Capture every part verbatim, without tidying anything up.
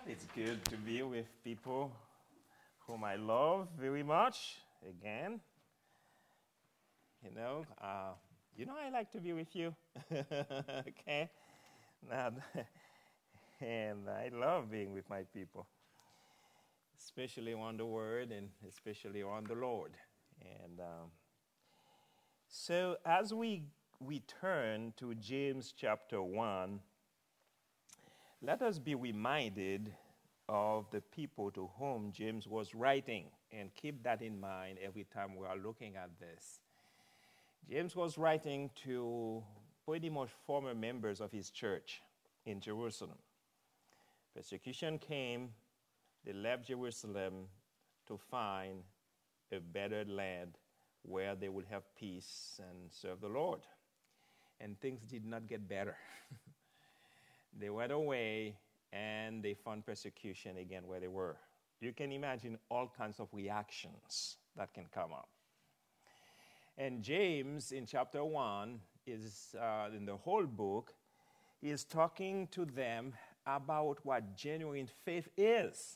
It's good to be with people whom I love very much again. You know, uh, you know I like to be with you. Okay? Now, and I love being with my people, especially on the Word and especially on the Lord. And um, so as we, we turn to James chapter one, let us be reminded of the people to whom James was writing, and keep that in mind every time we are looking at this. James was writing to pretty much former members of his church in Jerusalem. Persecution came, they left Jerusalem to find a better land where they would have peace and serve the Lord. And things did not get better. They went away, and they found persecution again where they were. You can imagine all kinds of reactions that can come up. And James, in chapter one, is uh, in the whole book, is talking to them about what genuine faith is.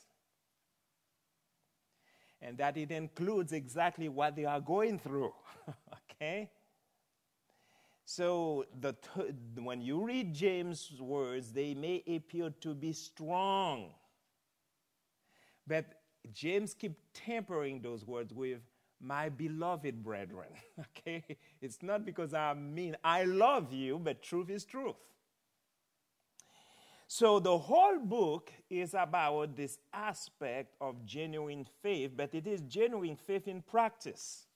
And that it includes exactly what they are going through. Okay? So the t- when you read James' words, they may appear to be strong. But James keeps tempering those words with, my beloved brethren. Okay? It's not because I mean I love you, but truth is truth. So the whole book is about this aspect of genuine faith, but it is genuine faith in practice.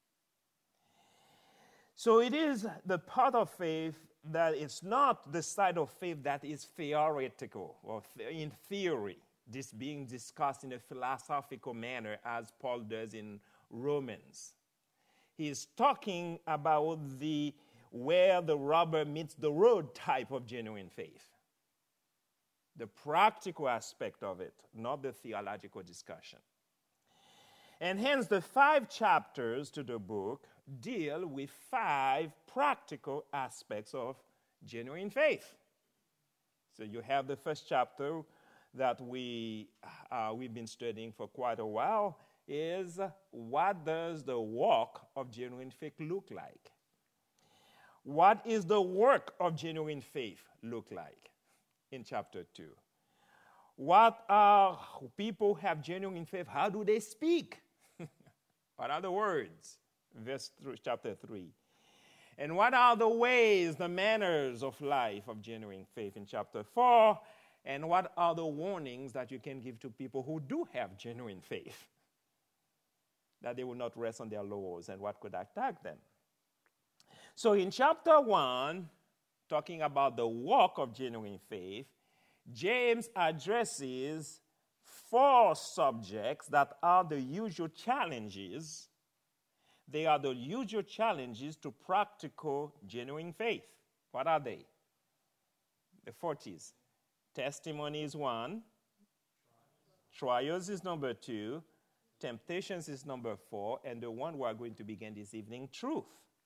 So it is the part of faith that is not the side of faith that is theoretical or th- in theory, this being discussed in a philosophical manner as Paul does in Romans. He is talking about the where the rubber meets the road type of genuine faith. The practical aspect of it, not the theological discussion. And hence the five chapters to the book deal with five practical aspects of genuine faith. So you have the first chapter that we, uh, we've been studying for quite a while is what does the walk of genuine faith look like? What is the work of genuine faith look like in chapter two? What are people who have genuine faith? How do they speak? What are the words? Verse three, chapter three. And what are the ways, the manners of life of genuine faith in chapter four? And what are the warnings that you can give to people who do have genuine faith? That they will not rest on their laurels, and what could attack them. So in chapter one, talking about the walk of genuine faith, James addresses four subjects that are the usual challenges. They are the usual challenges to practical, genuine faith. What are they? The four T's. Testimony is one. Trials is number two. Temptations is number four. And the one we are going to begin this evening, truth.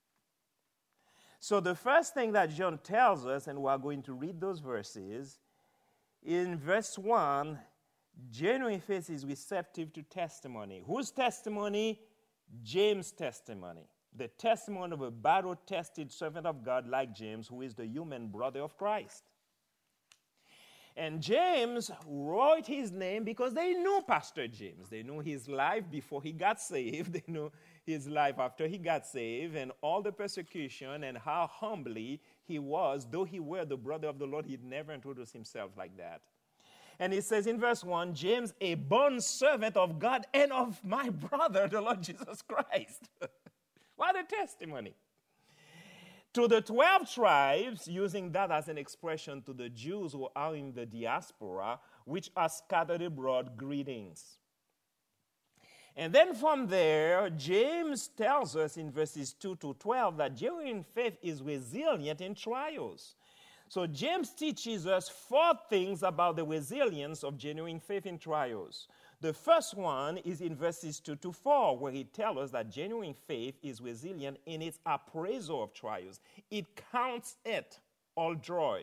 So the first thing that John tells us, and we are going to read those verses, in verse one, genuine faith is receptive to testimony. Whose testimony? James' testimony. The testimony of a battle-tested servant of God like James, who is the human brother of Christ. And James wrote his name because they knew Pastor James. They knew his life before he got saved. They knew his life after he got saved and all the persecution and how humbly he was. Though he were the brother of the Lord, he'd never introduced himself like that. And it says in verse one, James, a bond servant of God and of my brother, the Lord Jesus Christ. What a testimony. To the twelve tribes, using that as an expression to the Jews who are in the diaspora, which are scattered abroad, greetings. And then from there, James tells us in verses two to twelve that genuine faith is resilient in trials. So James teaches us four things about the resilience of genuine faith in trials. The first one is in verses two to four, where he tells us that genuine faith is resilient in its appraisal of trials. It counts it all joy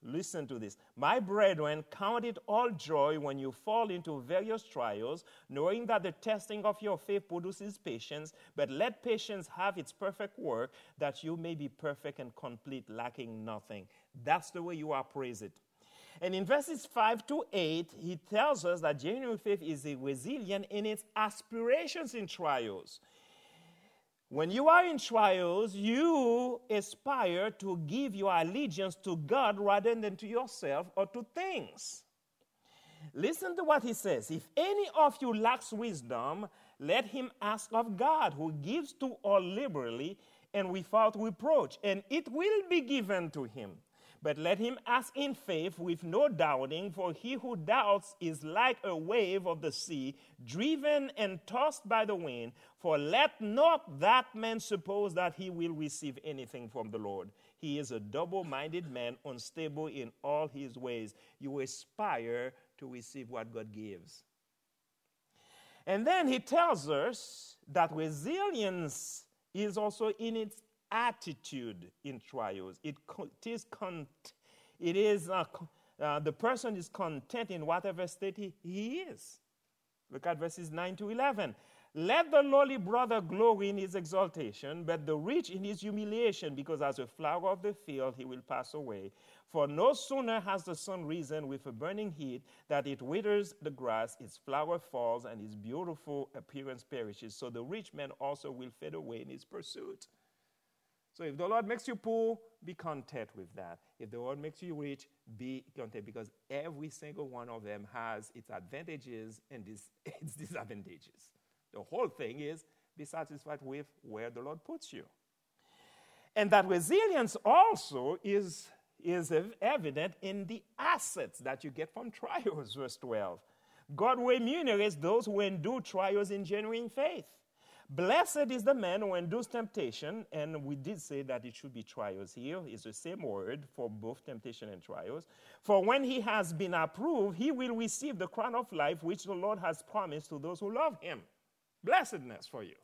Listen to this. My brethren, count it all joy when you fall into various trials, knowing that the testing of your faith produces patience, but let patience have its perfect work, that you may be perfect and complete, lacking nothing. That's the way you appraise it. And in verses five to eight, he tells us that genuine faith is resilient in its aspirations in trials. When you are in trials, you aspire to give your allegiance to God rather than to yourself or to things. Listen to what he says. If any of you lacks wisdom, let him ask of God, who gives to all liberally and without reproach, and it will be given to him. But let him ask in faith with no doubting, for he who doubts is like a wave of the sea, driven and tossed by the wind. For let not that man suppose that he will receive anything from the Lord. He is a double-minded man, unstable in all his ways. You aspire to receive what God gives. And then he tells us that resilience is also in its attitude in trials. It, it is, con- it is uh, uh, the person is content in whatever state he, he is. Look at verses nine to eleven. Let the lowly brother glory in his exaltation, but the rich in his humiliation, because as a flower of the field he will pass away. For no sooner has the sun risen with a burning heat that it withers the grass, its flower falls, and its beautiful appearance perishes. So the rich man also will fade away in his pursuit. So if the Lord makes you poor, be content with that. If the Lord makes you rich, be content, because every single one of them has its advantages and its disadvantages. The whole thing is be satisfied with where the Lord puts you. And that resilience also is, is evident in the assets that you get from trials, verse twelve. God remunerates those who endure trials in genuine faith. Blessed is the man who endures temptation, and we did say that it should be trials here. It's the same word for both temptation and trials. For when he has been approved, he will receive the crown of life which the Lord has promised to those who love him. Blessedness for you.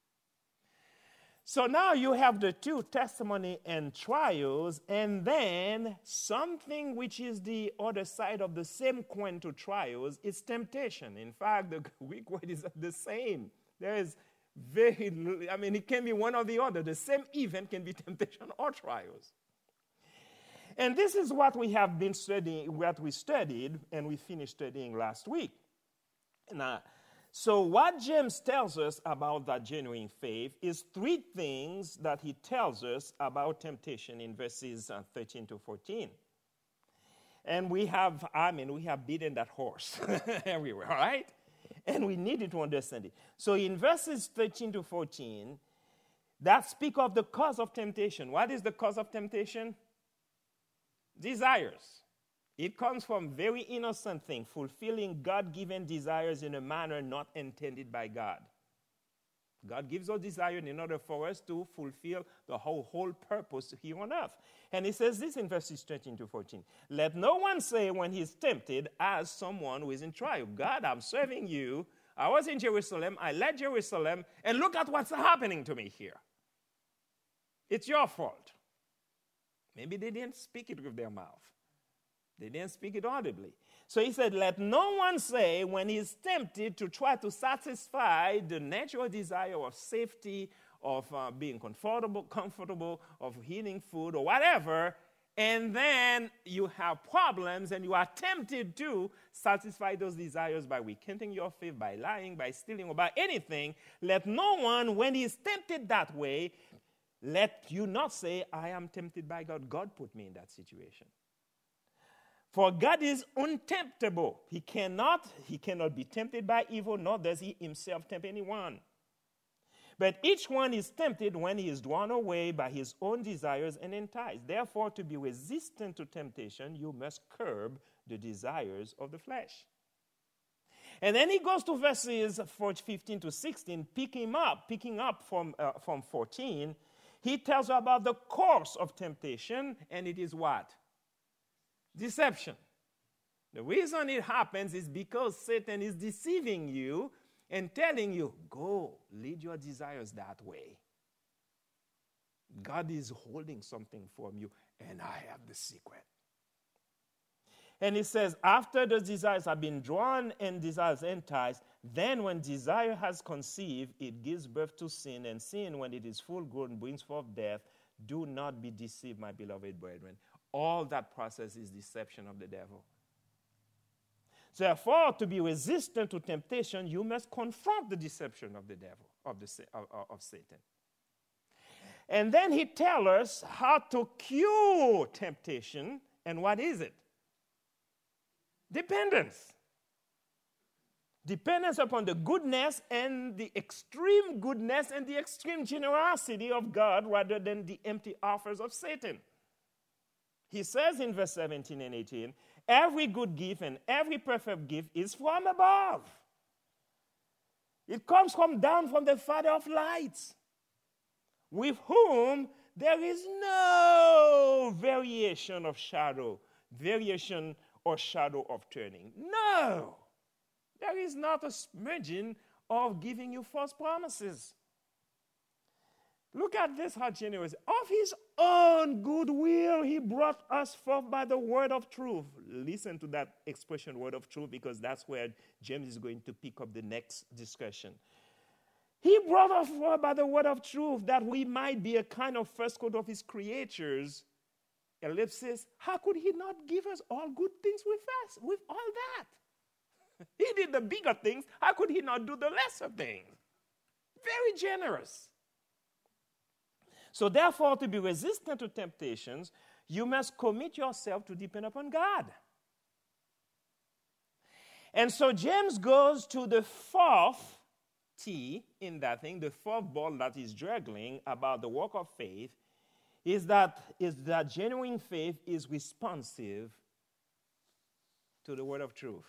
So now you have the two, testimony and trials, and then something which is the other side of the same coin to trials is temptation. In fact, the Greek word is the same. There is very, I mean, it can be one or the other. The same event can be temptation or trials. And this is what we have been studying, what we studied, and we finished studying last week. Now, so what James tells us about that genuine faith is three things that he tells us about temptation in verses uh, thirteen to fourteen. And we have, I mean, we have beaten that horse everywhere, all right? And we needed to understand it. So in verses thirteen to fourteen, that speak of the cause of temptation. What is the cause of temptation? Desires. It comes from very innocent things, fulfilling God-given desires in a manner not intended by God. God gives us desires in order for us to fulfill the whole, whole purpose here on earth. And he says this in verses thirteen to fourteen. Let no one say when he is tempted as someone who is in trial, God, I'm serving you. I was in Jerusalem. I led Jerusalem. And look at what's happening to me here. It's your fault. Maybe they didn't speak it with their mouth. They didn't speak it audibly. So he said, let no one say when he's tempted to try to satisfy the natural desire of safety, of uh, being comfortable, comfortable, of eating food or whatever, and then you have problems and you are tempted to satisfy those desires by recanting your faith, by lying, by stealing, or by anything. Let no one, when he is tempted that way, let you not say, I am tempted by God. God put me in that situation. For God is untemptable. He cannot, he cannot be tempted by evil, nor does he himself tempt anyone. But each one is tempted when he is drawn away by his own desires and enticed. Therefore, to be resistant to temptation, you must curb the desires of the flesh. And then he goes to verses fifteen to sixteen, picking up, picking up from, uh, from fourteen. He tells you about the course of temptation, and it is what? Deception. The reason it happens is because Satan is deceiving you and telling you, go, lead your desires that way. God is holding something from you, and I have the secret. And he says, after the desires have been drawn and desires enticed, then when desire has conceived, it gives birth to sin. And sin, when it is full grown, brings forth death. Do not be deceived, my beloved brethren. All that process is deception of the devil. Therefore, to be resistant to temptation, you must confront the deception of the devil, of, the, of, of Satan. And then he tells us how to cure temptation. And what is it? Dependence. Dependence upon the goodness and the extreme goodness and the extreme generosity of God rather than the empty offers of Satan. He says in verse seventeen and eighteen, every good gift and every perfect gift is from above. It comes from down from the Father of lights, with whom there is no variation of shadow, variation or shadow of turning. No! There is not a smidgen of giving you false promises. Look at this, how generous. Of his own goodwill, he brought us forth by the word of truth. Listen to that expression, word of truth, because that's where James is going to pick up the next discussion. He brought us forth by the word of truth that we might be a kind of first fruit of his creatures. Ellipsis, how could he not give us all good things with us, with all that? He did the bigger things. How could he not do the lesser things? Very generous. So therefore, to be resistant to temptations, you must commit yourself to depend upon God. And so James goes to the fourth T in that thing, the fourth ball that is juggling about the walk of faith, is that, is that genuine faith is responsive to the word of truth.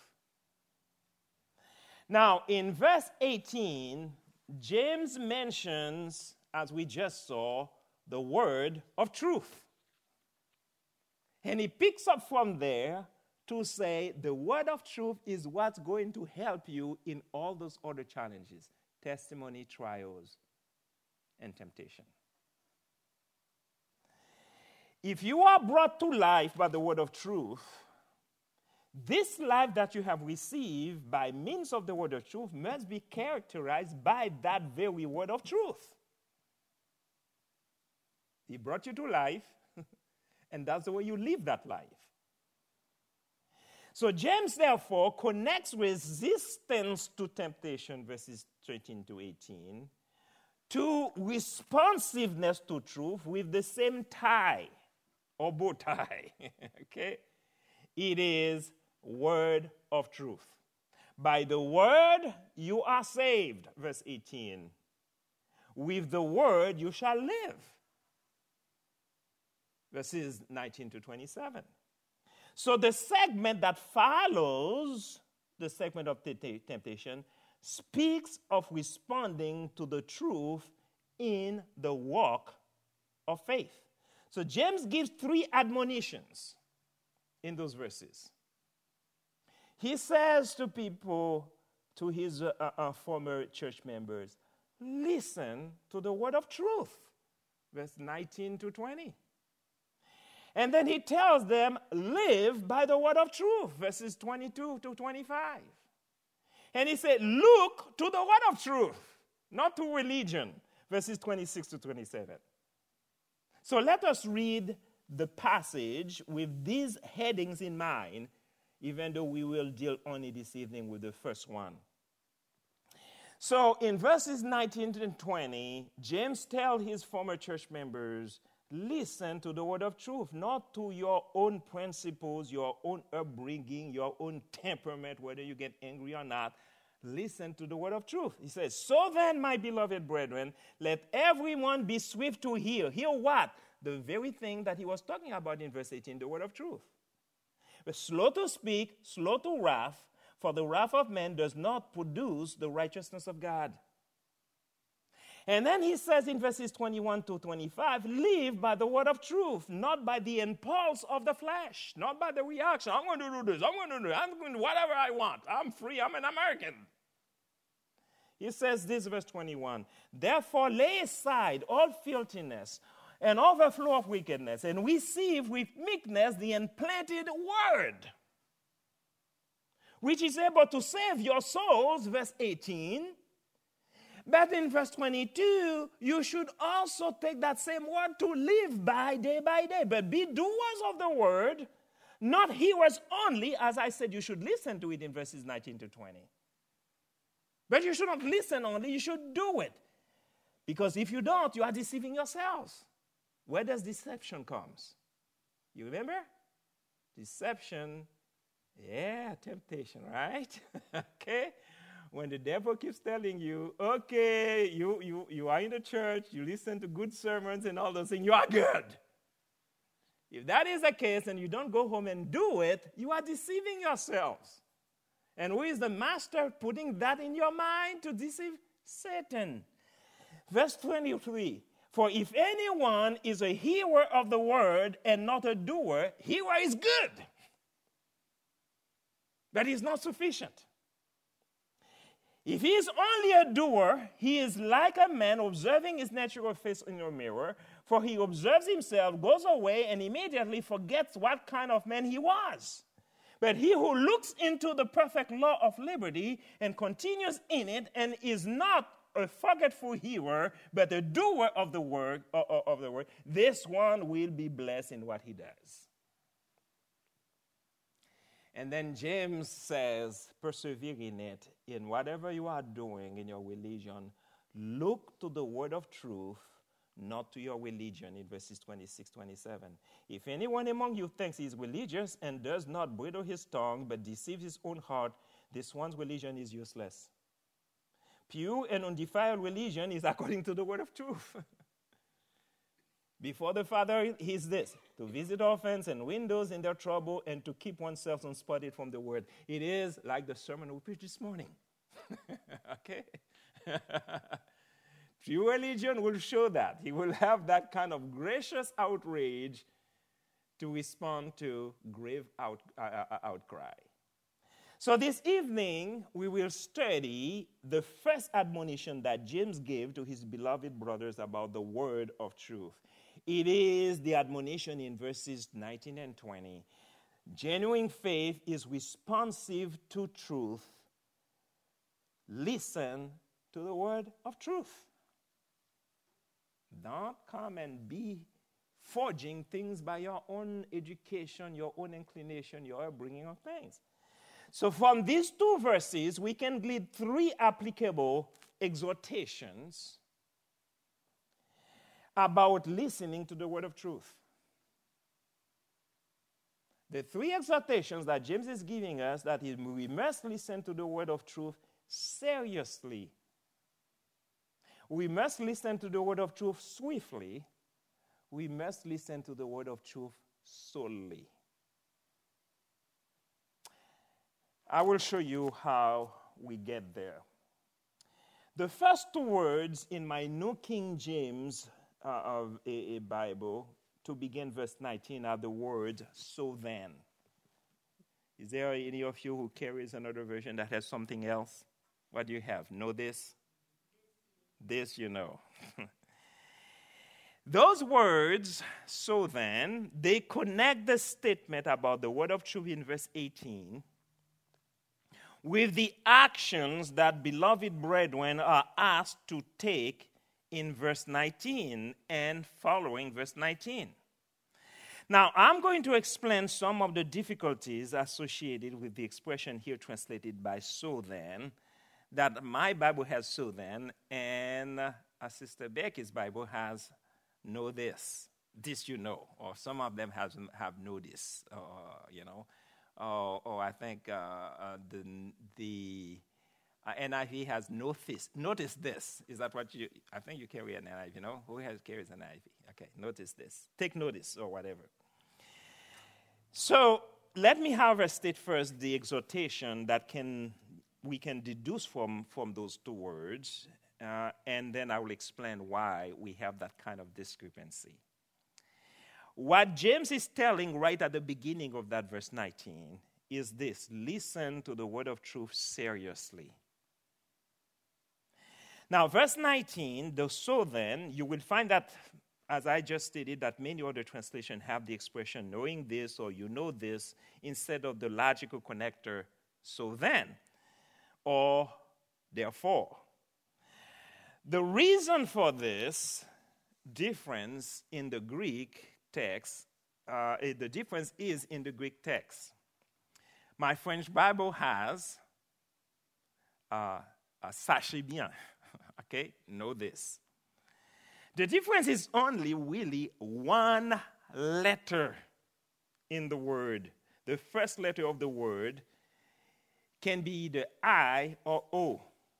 Now, in verse eighteen, James mentions, as we just saw, the word of truth. And he picks up from there to say the word of truth is what's going to help you in all those other challenges, testimony, trials, and temptation. If you are brought to life by the word of truth, this life that you have received by means of the word of truth must be characterized by that very word of truth. He brought you to life, and that's the way you live that life. So James, therefore, connects resistance to temptation, verses thirteen to eighteen, to responsiveness to truth with the same tie, or bow tie, okay? It is word of truth. By the word you are saved, verse eighteen. With the word you shall live, verses nineteen to twenty-seven. So the segment that follows the segment of temptation speaks of responding to the truth in the walk of faith. So James gives three admonitions in those verses. He says to people, to his uh, uh, former church members, listen to the word of truth, verse nineteen to twenty. And then he tells them, live by the word of truth, verses twenty-two to twenty-five. And he said, look to the word of truth, not to religion, verses twenty-six to twenty-seven. So let us read the passage with these headings in mind, even though we will deal only this evening with the first one. So in verses nineteen to twenty, James tells his former church members, listen to the word of truth, not to your own principles, your own upbringing, your own temperament, whether you get angry or not. Listen to the word of truth. He says, so then, my beloved brethren, let everyone be swift to hear. Hear what? The very thing that he was talking about in verse eighteen, the word of truth. But slow to speak, slow to wrath, for the wrath of man does not produce the righteousness of God. And then he says in verses twenty-one to twenty-five, live by the word of truth, not by the impulse of the flesh, not by the reaction. I'm going to do this, I'm going to do this, I'm going to do whatever I want. I'm free, I'm an American. He says this, verse twenty-one, therefore lay aside all filthiness and overflow of wickedness, and receive with meekness the implanted word, which is able to save your souls, verse eighteen. But in verse twenty-two, you should also take that same word to live by day by day. But be doers of the word, not hearers only. As I said, you should listen to it in verses nineteen to twenty. But you should not listen only, you should do it. Because if you don't, you are deceiving yourselves. Where does deception come? You remember? Deception, yeah, temptation, right? Okay? When the devil keeps telling you, okay, you, you, you are in the church, you listen to good sermons and all those things, you are good. If that is the case and you don't go home and do it, you are deceiving yourselves. And who is the master putting that in your mind to deceive? Satan. Verse twenty-three, for if anyone is a hearer of the word and not a doer, hearer is good, but he's not sufficient. If he is only a doer, he is like a man observing his natural face in a mirror, for he observes himself, goes away, and immediately forgets what kind of man he was. But he who looks into the perfect law of liberty and continues in it and is not a forgetful hearer, but a doer of the word, of the word, this one will be blessed in what he does. And then James says, persevere in it. In whatever you are doing in your religion, look to the word of truth, not to your religion, in verses twenty-six, twenty-seven. If anyone among you thinks he is religious and does not bridle his tongue, but deceives his own heart, this one's religion is useless. Pure and undefiled religion is according to the word of truth. Before the Father is this, to visit orphans and widows in their trouble and to keep oneself unspotted from the word. It is like the sermon we preached this morning. Okay? True religion will show that. He will have that kind of gracious outrage to respond to grave out, uh, outcry. So this evening, we will study the first admonition that James gave to his beloved brothers about the word of truth. It is the admonition in verses nineteen and twenty. Genuine faith is responsive to truth. Listen to the word of truth. Don't come and be forging things by your own education, your own inclination, your bringing of things. So from these two verses, we can glean three applicable exhortations about listening to the word of truth. The three exhortations that James is giving us, that is, we must listen to the word of truth seriously. We must listen to the word of truth swiftly. We must listen to the word of truth solely. I will show you how we get there. The first two words in my New King James uh, of a, a Bible, to begin verse nineteen, are the words, so then. Is there any of you who carries another version that has something else? What do you have? Know this? This you know. Those words, so then, they connect the statement about the word of truth in verse eighteen with the actions that beloved brethren are asked to take in verse nineteen and following verse nineteen. Now, I'm going to explain some of the difficulties associated with the expression here translated by so then, that my Bible has so then, and uh, Sister Becky's Bible has know this. This you know, or some of them has, have know this, uh, you know. Or, or I think uh, uh, the, the uh, N I V has notice, notice this. Is that what you, I think you carry an N I V, you know? Who has, carries an N I V? Okay, notice this. Take notice or whatever. So let me harvest state first the exhortation that can we can deduce from, from those two words, uh, and then I will explain why we have that kind of discrepancy. What James is telling right at the beginning of that verse nineteen is this: listen to the word of truth seriously. Now, verse nineteen, the so then, you will find that, as I just stated, that many other translations have the expression knowing this or you know this instead of the logical connector so then, or therefore. The reason for this difference in the Greek text, uh, the difference is in the Greek text. My French Bible has uh, a sachez bien, okay? Know this. The difference is only really one letter in the word. The first letter of the word can be either I or O.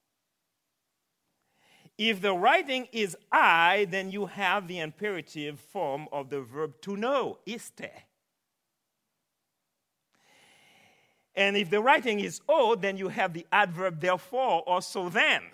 If the writing is I, then you have the imperative form of the verb to know, iste. And if the writing is O, then you have the adverb therefore or so then.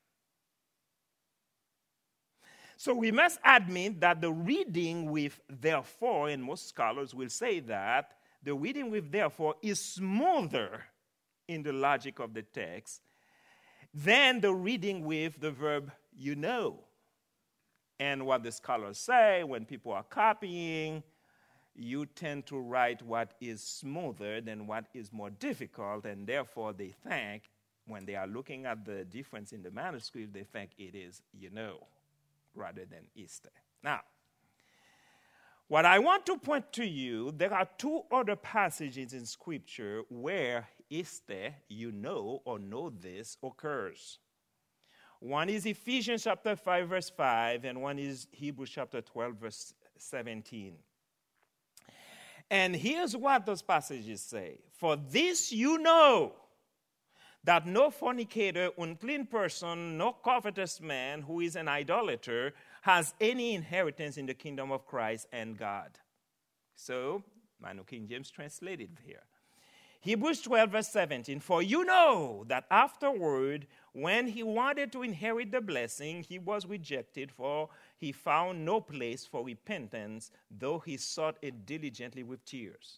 So we must admit that the reading with therefore, and most scholars will say that, the reading with therefore is smoother in the logic of the text than the reading with the verb you know. And what the scholars say, when people are copying, you tend to write what is smoother than what is more difficult, and therefore they think, when they are looking at the difference in the manuscript, they think it is you know, rather than iste. Now, what I want to point to you, there are two other passages in Scripture where iste, you know or know this, occurs. One is Ephesians chapter five, verse five, and one is Hebrews chapter twelve, verse seventeen. And here's what those passages say. For this you know, that no fornicator, unclean person, no covetous man who is an idolater has any inheritance in the kingdom of Christ and God. So, my New King James translated here. Hebrews twelve, verse seventeen, for you know that afterward, when he wanted to inherit the blessing, he was rejected, for he found no place for repentance, though he sought it diligently with tears.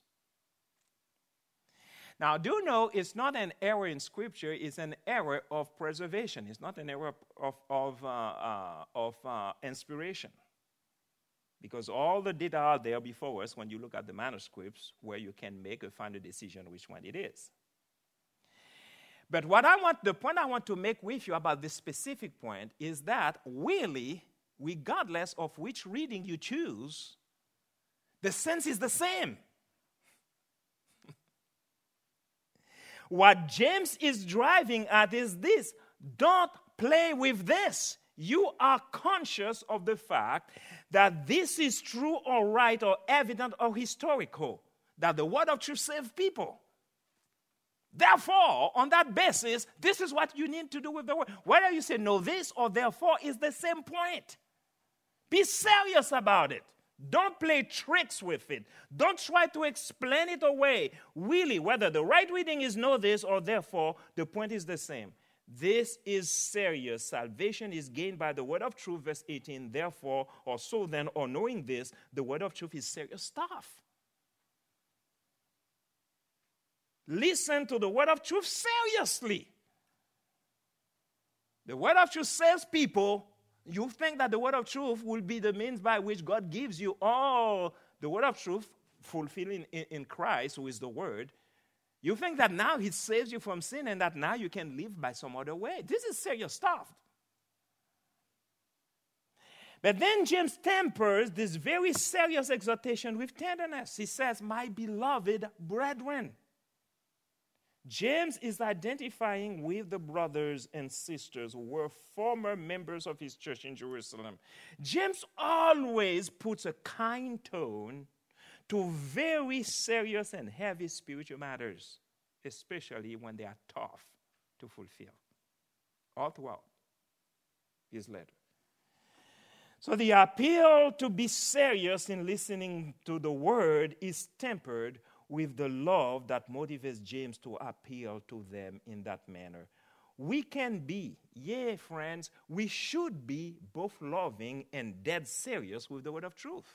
Now, do know it's not an error in Scripture, it's an error of preservation. It's not an error of, of, uh, uh, of uh, inspiration. Because all the data are there before us when you look at the manuscripts where you can make a final decision which one it is. But what I want, the point I want to make with you about this specific point is that really, regardless of which reading you choose, the sense is the same. What James is driving at is this: don't play with this. You are conscious of the fact that this is true or right or evident or historical, that the word of truth saves people. Therefore, on that basis, this is what you need to do with the word. Whether you say know this or therefore is the same point. Be serious about it. Don't play tricks with it. Don't try to explain it away. Really, whether the right reading is know this or therefore, the point is the same. This is serious. Salvation is gained by the word of truth, verse eighteen. Therefore, or so then, or knowing this, the word of truth is serious stuff. Listen to the word of truth seriously. The word of truth saves people. You think that the word of truth will be the means by which God gives you all the word of truth fulfilling in, in Christ, who is the word. You think that now he saves you from sin and that now you can live by some other way. This is serious stuff. But then James tempers this very serious exhortation with tenderness. He says, my beloved brethren. James is identifying with the brothers and sisters who were former members of his church in Jerusalem. James always puts a kind tone to very serious and heavy spiritual matters, especially when they are tough to fulfill, all throughout his letter. So the appeal to be serious in listening to the word is tempered with the love that motivates James to appeal to them in that manner. We can be, yeah, friends, we should be both loving and dead serious with the word of truth.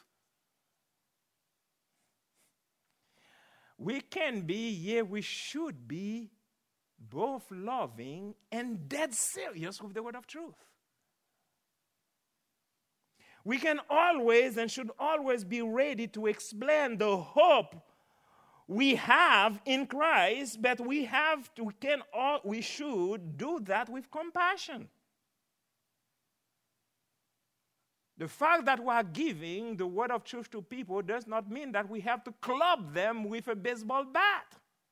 We can be, yeah, we should be both loving and dead serious with the word of truth. We can always and should always be ready to explain the hope we have in Christ, but we have to, we can all, we should do that with compassion. The fact that we are giving the word of truth to people does not mean that we have to club them with a baseball bat.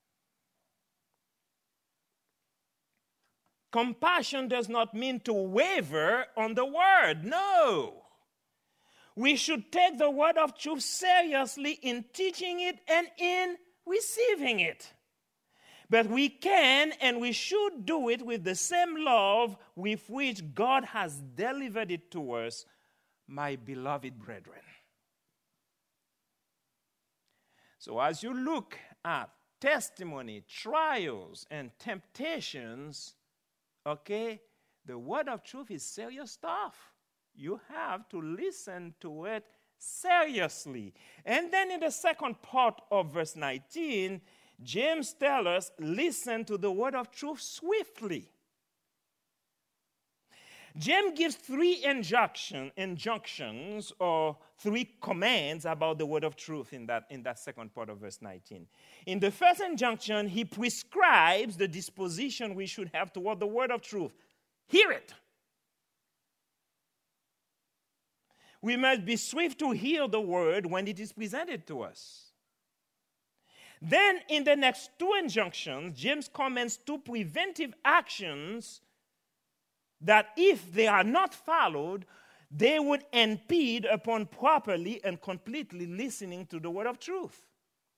Compassion does not mean to waver on the word. No. We should take the word of truth seriously in teaching it and in receiving it. But we can and we should do it with the same love with which God has delivered it to us, my beloved brethren. So as you look at testimony, trials, and temptations, okay, the word of truth is serious stuff. You have to listen to it seriously. And then in the second part of verse nineteen, James tells us, listen to the word of truth swiftly. James gives three injunction, injunctions or three commands about the word of truth in that, in that second part of verse nineteen. In the first injunction, he prescribes the disposition we should have toward the word of truth. Hear it. We must be swift to hear the word when it is presented to us. Then in the next two injunctions, James comments two preventive actions that if they are not followed, they would impede upon properly and completely listening to the word of truth.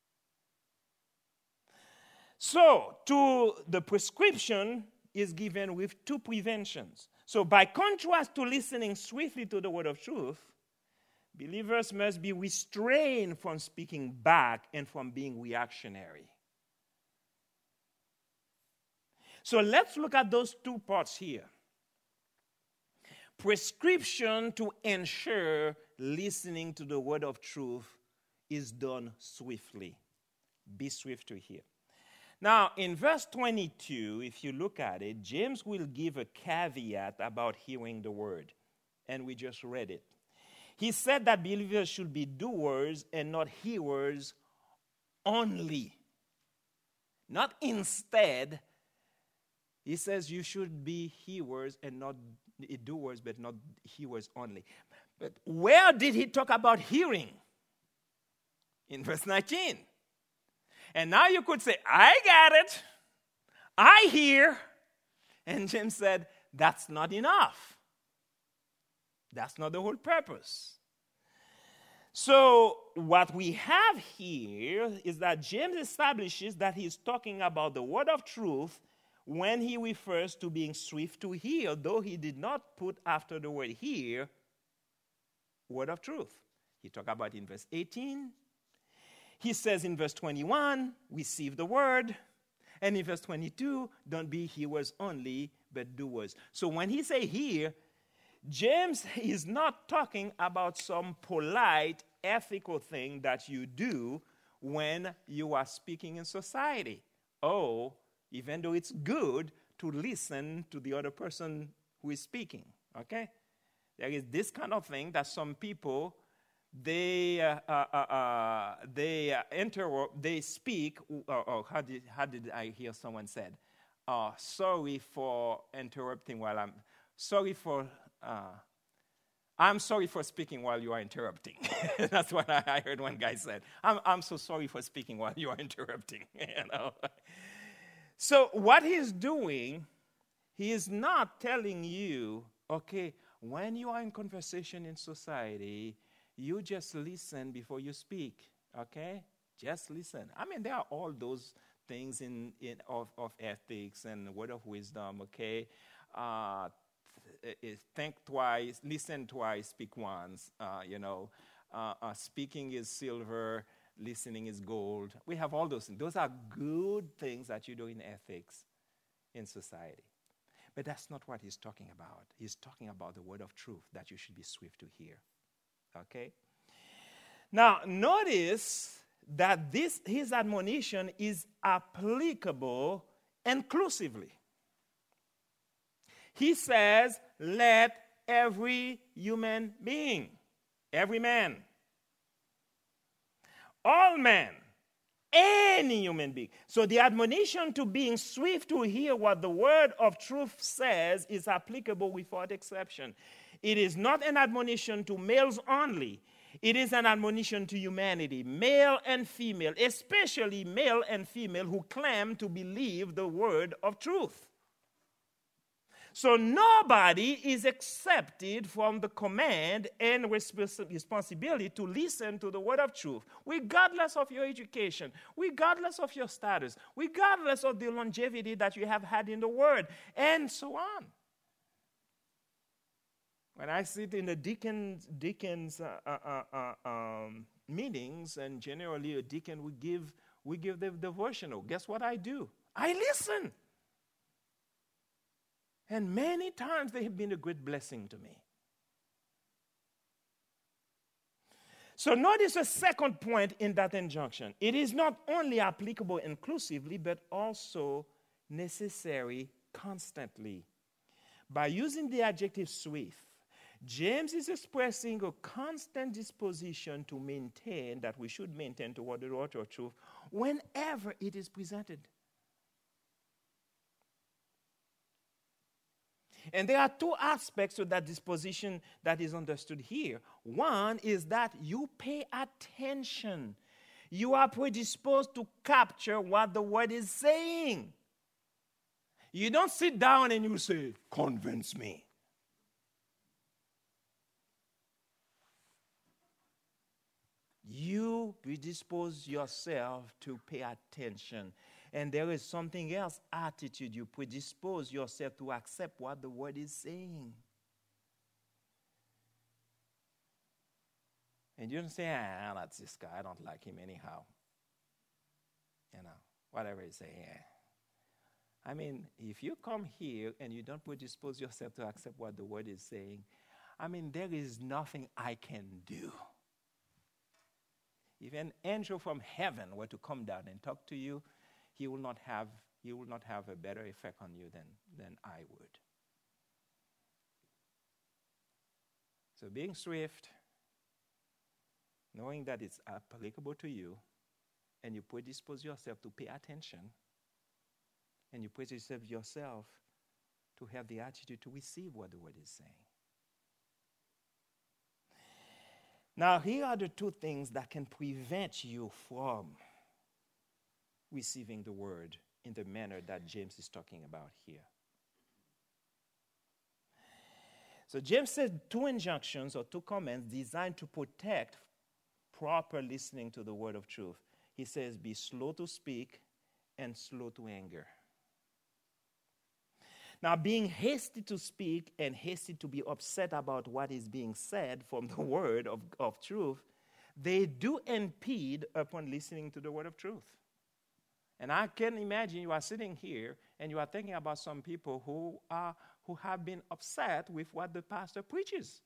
So, to the prescription is given with two preventions. So, by contrast to listening swiftly to the word of truth, believers must be restrained from speaking back and from being reactionary. So, let's look at those two parts here. Prescription to ensure listening to the word of truth is done swiftly. Be swift to hear. Now, in verse twenty-two, if you look at it, James will give a caveat about hearing the word. And we just read it. He said that believers should be doers and not hearers only. Not instead. He says you should be hearers and not doers, but not hearers only. But where did he talk about hearing? In verse nineteen. And now you could say, I got it. I hear. And James said, that's not enough. That's not the whole purpose. So what we have here is that James establishes that he's talking about the word of truth when he refers to being swift to hear, though he did not put after the word hear, word of truth. He talked about it in verse eighteen. He says in verse twenty-one, receive the word. And in verse twenty-two, don't be hearers only, but doers. So when he say hear, James is not talking about some polite, ethical thing that you do when you are speaking in society. Oh, even though it's good to listen to the other person who is speaking, okay? There is this kind of thing that some people, they uh, uh, uh, uh, they uh, interrupt, they speak, or, or how did how did I hear someone said, uh, sorry for interrupting while I'm, sorry for, uh, I'm sorry for speaking while you are interrupting. That's what I, I heard one guy said. I'm I'm so sorry for speaking while you are interrupting, you know. So what he's doing, he is not telling you, okay, when you are in conversation in society, you just listen before you speak, okay? Just listen. I mean, there are all those things in, in of, of ethics and word of wisdom, okay? Uh, th- think twice, listen twice, speak once, uh, you know. Uh, uh, speaking is silver, listening is gold. We have all those things. Those are good things that you do in ethics in society. But that's not what he's talking about. He's talking about the word of truth that you should be swift to hear. Okay? Now, notice that this his admonition is applicable inclusively. He says, let every human being, every man, all men, Any human being. So the admonition to being swift to hear what the word of truth says is applicable without exception. It is not an admonition to males only. It is an admonition to humanity, male and female, especially male and female who claim to believe the word of truth. So nobody is accepted from the command and respons- responsibility to listen to the word of truth, regardless of your education, regardless of your status, regardless of the longevity that you have had in the word, and so on. When I sit in the deacons, deacons uh, uh, uh, um, meetings, and generally a deacon will give, we give the devotional, guess what I do? I listen. And many times they have been a great blessing to me. So notice a second point in that injunction. It is not only applicable inclusively, but also necessary constantly. By using the adjective swift, James is expressing a constant disposition to maintain, that we should maintain toward the word of truth, whenever it is presented. And there are two aspects to that disposition that is understood here. One is that you pay attention. You are predisposed to capture what the word is saying. You don't sit down and you say, convince me. You predispose yourself to pay attention. And there is something else, attitude. You predispose yourself to accept what the word is saying. And you don't say, ah, that's this guy. I don't like him anyhow. You know, whatever you say, yeah. I mean, if you come here and you don't predispose yourself to accept what the word is saying, I mean, there is nothing I can do. If an angel from heaven were to come down and talk to you, he will not have, he will not have a better effect on you than, than I would. So being swift, knowing that it's applicable to you, and you predispose yourself to pay attention, and you predispose yourself to have the attitude to receive what the word is saying. Now, here are the two things that can prevent you from receiving the word in the manner that James is talking about here. So James said two injunctions or two commands designed to protect proper listening to the word of truth. He says, be slow to speak and slow to anger. Now, being hasty to speak and hasty to be upset about what is being said from the word of, of truth, they do impede upon listening to the word of truth. And I can imagine you are sitting here and you are thinking about some people who are who have been upset with what the pastor preaches.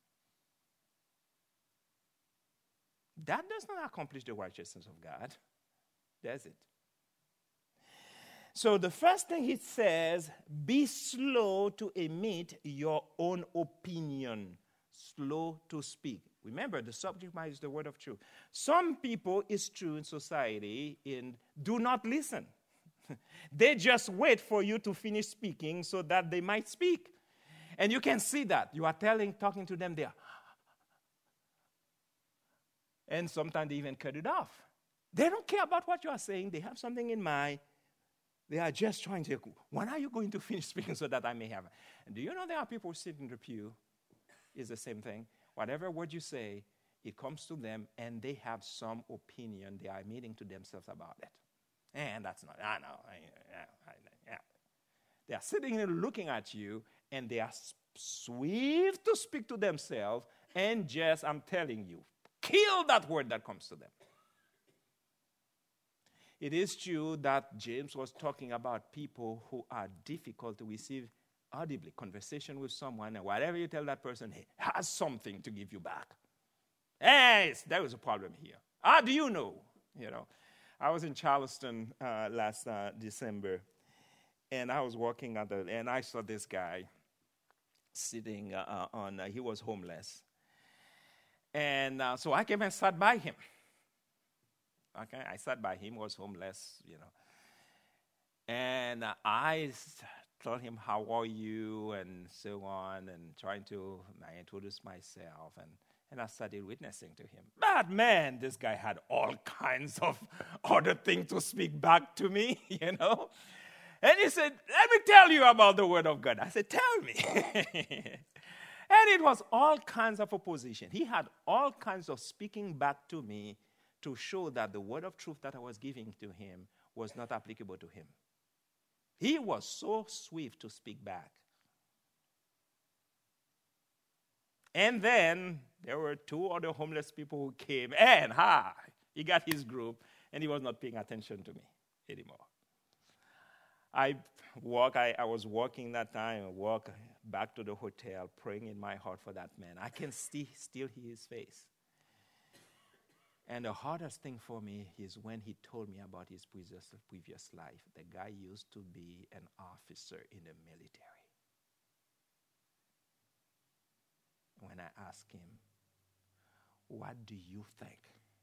That does not accomplish the righteousness of God, does it? So the first thing he says, be slow to emit your own opinion, slow to speak. Remember, the subject matter is the word of truth. Some people, it's true in society, in do not listen. They just wait for you to finish speaking so that they might speak. And you can see that. You are telling, talking to them there. And sometimes they even cut it off. They don't care about what you are saying. They have something in mind. They are just trying to, when are you going to finish speaking so that I may have it? And do you know there are people sitting in the pew? It's the same thing. Whatever word you say, it comes to them, and they have some opinion they are admitting to themselves about it. And that's not, I know. I, I, I, yeah. They are sitting there looking at you, and they are swift to speak to themselves, and just, I'm telling you, kill that word that comes to them. It is true that James was talking about people who are difficult to receive audibly. Conversation with someone, and whatever you tell that person, he has something to give you back. Hey, there is a problem here. How do you know? You know, I was in Charleston uh, last uh, December, and I was walking at the, and I saw this guy sitting uh, on, uh, he was homeless. And uh, so I came and sat by him. Okay, I sat by him, was homeless, you know. And uh, I s- told him, how are you, and so on, and trying to I introduce myself, and, and I started witnessing to him. But man, this guy had all kinds of other things to speak back to me, you know. And he said, let me tell you about the word of God. I said, tell me. And it was all kinds of opposition. He had all kinds of speaking back to me to show that the word of truth that I was giving to him was not applicable to him. He was so swift to speak back. And then there were two other homeless people who came, and ha, he got his group, and he was not paying attention to me anymore. I walk. I, I was walking that time, I walk back to the hotel, praying in my heart for that man. I can sti- still hear his face. And the hardest thing for me is when he told me about his previous, previous life. The guy used to be an officer in the military. When I asked him, what do you think?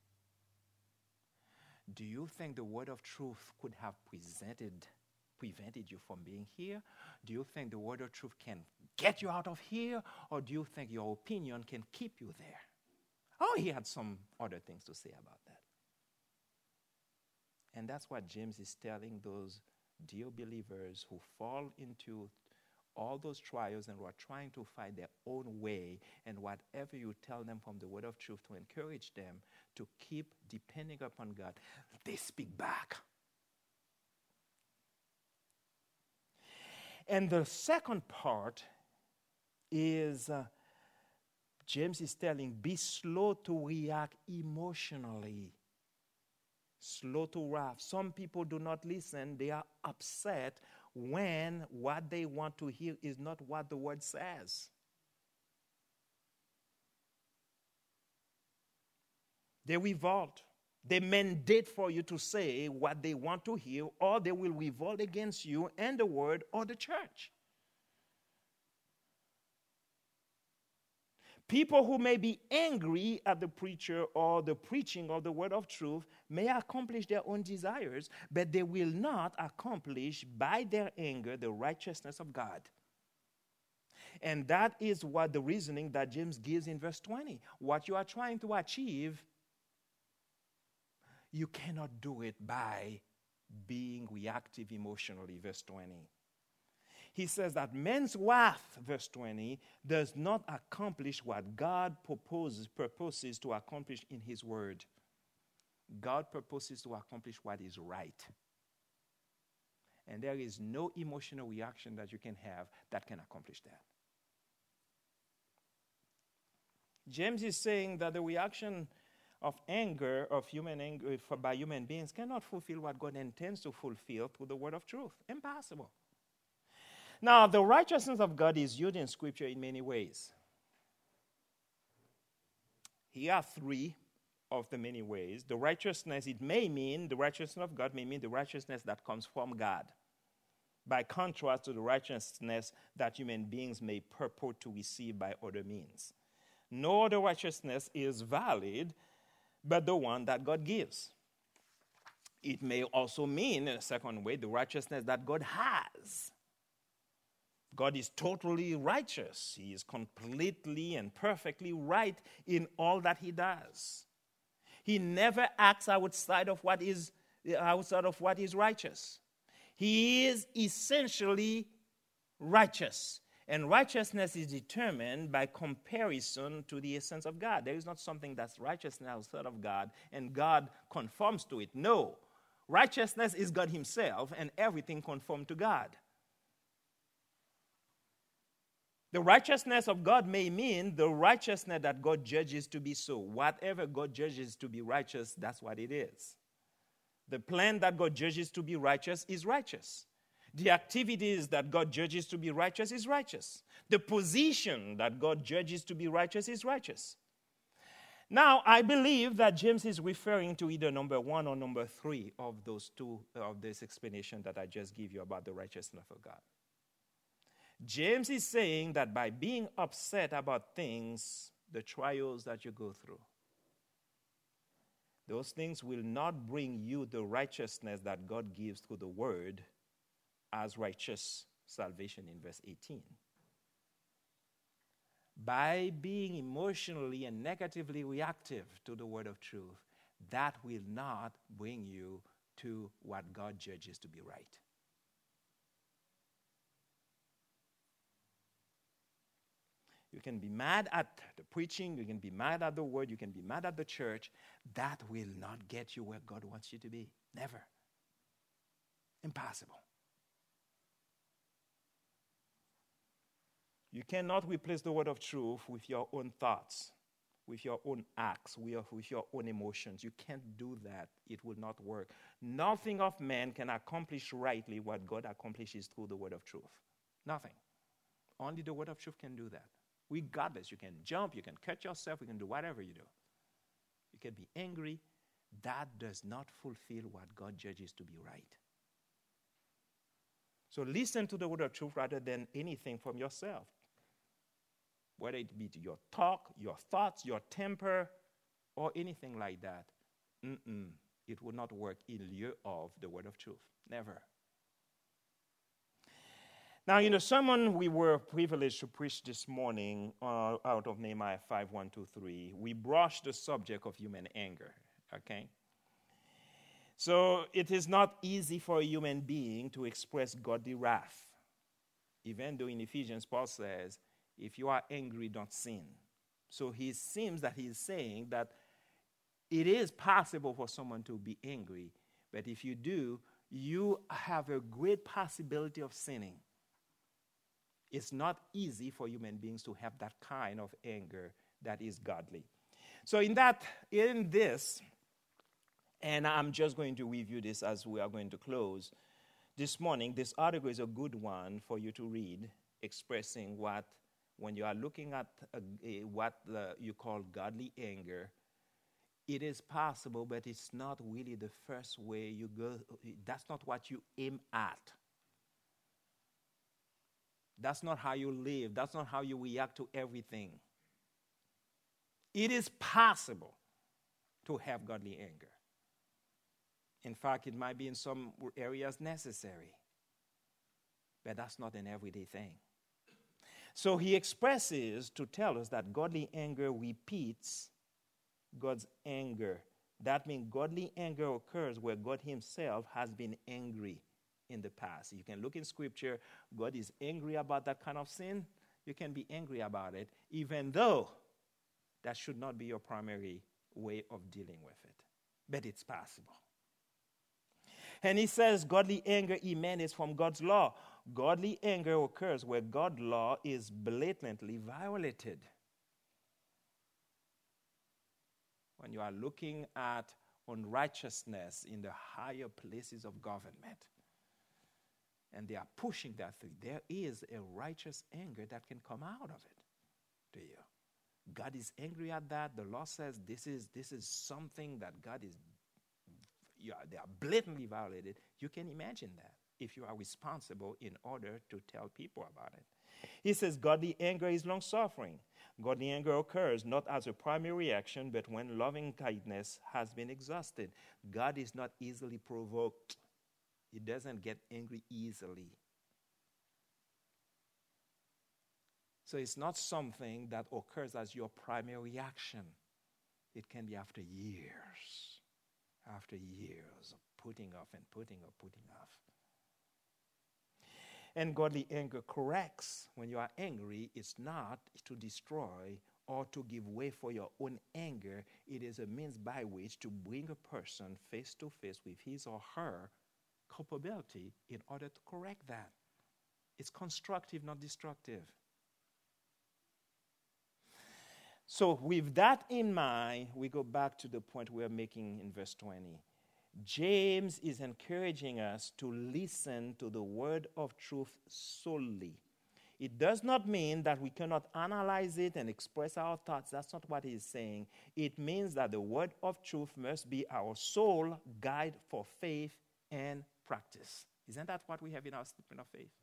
Do you think the word of truth could have presented, prevented you from being here? Do you think the word of truth can get you out of here? Or do you think your opinion can keep you there? Oh, he had some other things to say about that. And that's what James is telling those dear believers who fall into all those trials and who are trying to find their own way, and whatever you tell them from the word of truth to encourage them to keep depending upon God, they speak back. And the second part is uh, James is telling, be slow to react emotionally. Slow to wrath. Some people do not listen. They are upset when what they want to hear is not what the word says. They revolt. They mandate for you to say what they want to hear, or they will revolt against you and the word or the church. People who may be angry at the preacher or the preaching of the word of truth may accomplish their own desires, but they will not accomplish by their anger the righteousness of God. And that is what the reasoning that James gives in verse twenty. What you are trying to achieve, you cannot do it by being reactive emotionally, verse twenty. He says that man's wrath, verse twenty, does not accomplish what God proposes, purposes to accomplish in his word. God purposes to accomplish what is right. And there is no emotional reaction that you can have that can accomplish that. James is saying that the reaction of anger, of human anger for, by human beings cannot fulfill what God intends to fulfill through the word of truth. Impossible. Now, the righteousness of God is used in Scripture in many ways. Here are three of the many ways. The righteousness, it may mean, the righteousness of God may mean the righteousness that comes from God, by contrast to the righteousness that human beings may purport to receive by other means. No other righteousness is valid but the one that God gives. It may also mean, in a second way, the righteousness that God has. God is totally righteous. He is completely and perfectly right in all that he does. He never acts outside of what is outside of what is righteous. He is essentially righteous. And righteousness is determined by comparison to the essence of God. There is not something that's righteousness outside of God and God conforms to it. No. Righteousness is God himself and everything conforms to God. The righteousness of God may mean the righteousness that God judges to be so. Whatever God judges to be righteous, that's what it is. The plan that God judges to be righteous is righteous. The activities that God judges to be righteous is righteous. The position that God judges to be righteous is righteous. Now, I believe that James is referring to either number one or number three of those two, of this explanation that I just gave you about the righteousness of God. James is saying that by being upset about things, the trials that you go through, Those things will not bring you the righteousness that God gives through the word as righteous salvation in verse eighteen. By being emotionally and negatively reactive to the word of truth, that will not bring you to what God judges to be right. You can be mad at the preaching, you can be mad at the word, you can be mad at the church. That will not get you where God wants you to be. Never. Impossible. You cannot replace the word of truth with your own thoughts, with your own acts, with your own emotions. You can't do that. It will not work. Nothing of man can accomplish rightly what God accomplishes through the word of truth. Nothing. Only the word of truth can do that. Regardless, you can jump, you can cut yourself, you can do whatever you do. You can be angry. That does not fulfill what God judges to be right. So listen to the word of truth rather than anything from yourself. Whether it be your talk, your thoughts, your temper, or anything like that. Mm-mm. It will not work in lieu of the word of truth. Never. Now, in the sermon we were privileged to preach this morning uh, out of Nehemiah five, one, two, three, we brushed the subject of human anger, okay? So it is not easy for a human being to express godly wrath. Even though in Ephesians, Paul says, if you are angry, don't sin. So he seems that he's saying that it is possible for someone to be angry, but if you do, you have a great possibility of sinning. It's not easy for human beings to have that kind of anger that is godly. So in that, in this, and I'm just going to review this as we are going to close this morning, this article is a good one for you to read, expressing what, when you are looking at a, a, what the, you call godly anger, it is possible, but it's not really the first way you go. That's not what you aim at. That's not how you live. That's not how you react to everything. It is possible to have godly anger. In fact, it might be in some areas necessary. But that's not an everyday thing. So he expresses to tell us that godly anger repeats God's anger. That means godly anger occurs where God himself has been angry in the past. You can look in Scripture. God is angry about that kind of sin. You can be angry about it, even though that should not be your primary way of dealing with it. But it's possible. And he says godly anger emanates from God's law. Godly anger occurs where God's law is blatantly violated. When you are looking at unrighteousness in the higher places of government, and they are pushing that through, there is a righteous anger that can come out of it to you. God is angry at that. The law says this is this is something that God is, you are, they are blatantly violated. You can imagine that if you are responsible in order to tell people about it. He says godly anger is long-suffering. Godly anger occurs not as a primary reaction, but when loving kindness has been exhausted. God is not easily provoked. He doesn't get angry easily. So it's not something that occurs as your primary reaction. It can be after years, after years of putting off and putting off, putting off. And godly anger corrects. When you are angry, it's not to destroy or to give way for your own anger. It is a means by which to bring a person face to face with his or her culpability in order to correct that. It's constructive, not destructive. So with that in mind, we go back to the point we're making in verse twenty. James is encouraging us to listen to the word of truth solely. It does not mean that we cannot analyze it and express our thoughts. That's not what he's saying. It means that the word of truth must be our sole guide for faith and practice. Isn't that what we have in our statement of faith?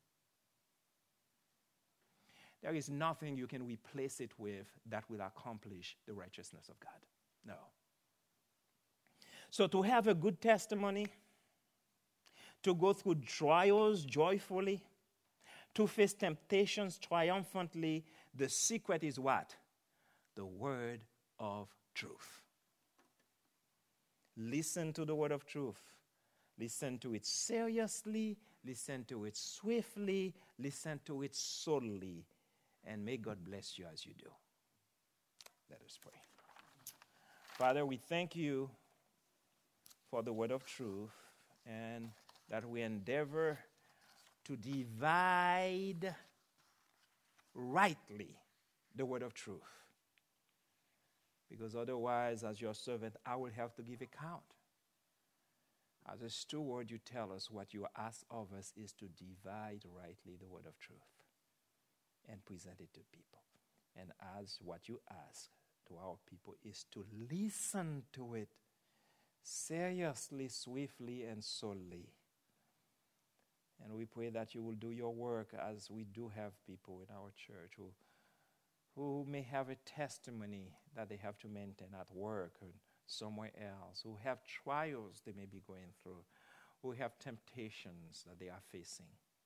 There is nothing you can replace it with that will accomplish the righteousness of God. No. So to have a good testimony, to go through trials joyfully, to face temptations triumphantly, the secret is what? The word of truth. Listen to the word of truth. Listen to it seriously. Listen to it swiftly. Listen to it solely. And may God bless you as you do. Let us pray. Father, we thank you for the word of truth, and that we endeavor to divide rightly the word of truth. Because otherwise, as your servant, I will have to give account. As a steward, you tell us what you ask of us is to divide rightly the word of truth and present it to people. And as what you ask to our people is to listen to it seriously, swiftly, and solely. And we pray that you will do your work, as we do have people in our church who, who may have a testimony that they have to maintain at work or somewhere else, who have trials they may be going through, who have temptations that they are facing.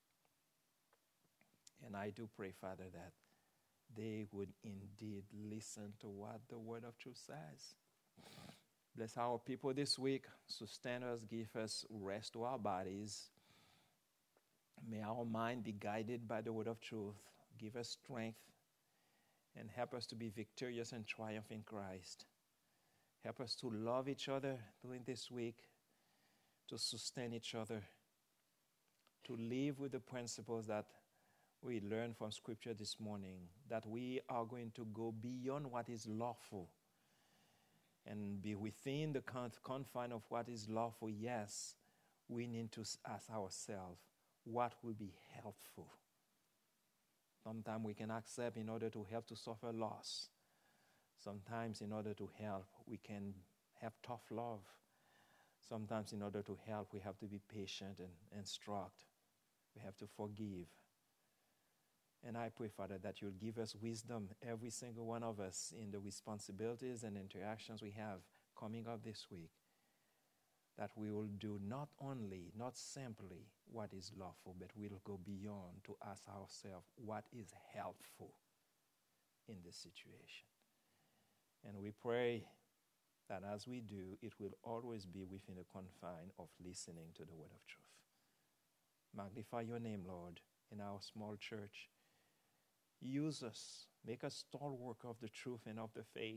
And I do pray, Father, that they would indeed listen to what the word of truth says. Bless our people this week. Sustain us, give us rest to our bodies. May our mind be guided by the word of truth. Give us strength and help us to be victorious and triumph in Christ. Help us to love each other during this week, to sustain each other, to live with the principles that we learned from Scripture this morning, that we are going to go beyond what is lawful and be within the confine of what is lawful. Yes, we need to ask ourselves, what will be helpful? Sometimes we can accept in order to help to suffer loss. Sometimes in order to help, we can have tough love. Sometimes in order to help, we have to be patient and instruct. We have to forgive. And I pray, Father, that you'll give us wisdom, every single one of us, in the responsibilities and interactions we have coming up this week, that we will do not only, not simply what is lawful, but we'll go beyond to ask ourselves what is helpful in this situation. And we pray that as we do, it will always be within the confine of listening to the word of truth. Magnify your name, Lord, in our small church. Use us. Make us stalwart of the truth and of the faith.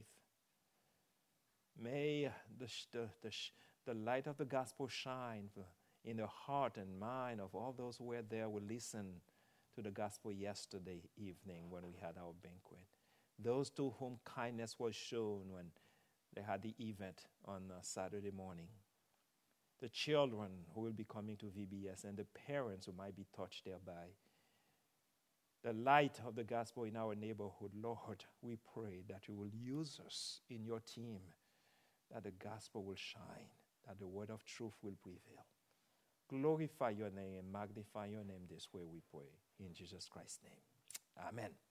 May the, the, the, the light of the gospel shine in the heart and mind of all those who were there, who listened to the gospel yesterday evening when we had our banquet. Those to whom kindness was shown when they had the event on uh, Saturday morning. The children who will be coming to V B S and the parents who might be touched thereby. The light of the gospel in our neighborhood. Lord, we pray that you will use us in your team, that the gospel will shine, that the word of truth will prevail. Glorify your name and magnify your name this way, we pray. In Jesus Christ's name. Amen.